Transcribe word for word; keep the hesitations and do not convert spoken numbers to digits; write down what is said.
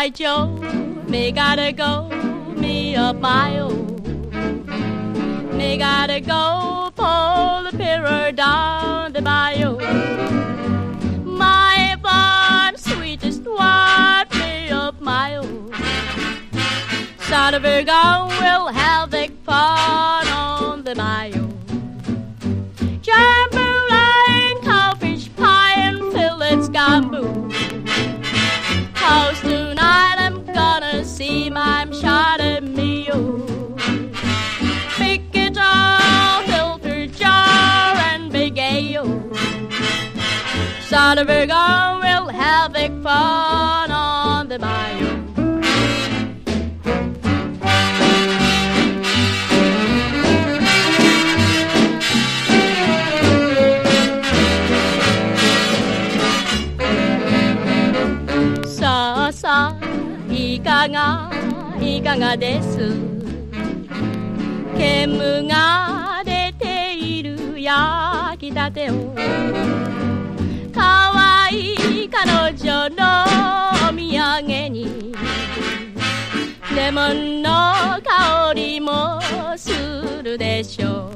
by Joe, me gotta go me a mile. Me gotta go pull the mirror down the bayou. My fun, sweetest one, me a mile. Son of a gun, we'll have the fun on the bayou. Jambalaya, cowfish pie, and fillets gamboo. Cause tonight I'm gonna see my shot at me. Big guitar, filter jar, and big ale. Son of a gun, we'll have the fun on the bayou.さあさあいかがいかがです煙が出ている焼きたてをかわいい彼女のお土産にレモンの香りもするでしょう